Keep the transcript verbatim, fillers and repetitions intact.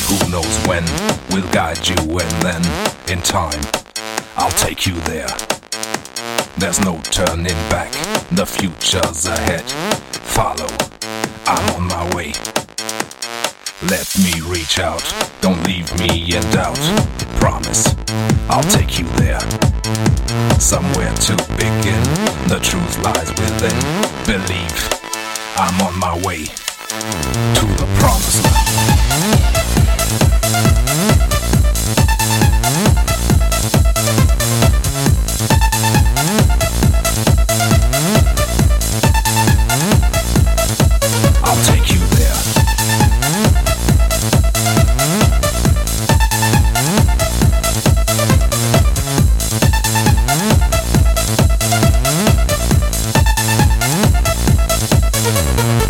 Who knows when we'll guide you, and then in time I'll take you there. There's no turning back, the future's ahead. Follow, I'm on my way. Let me reach out, don't leave me in doubt. Promise, I'll take you there. Somewhere to begin, the truth lies within. Believe, I'm on my way to the promised land. I'll take you there.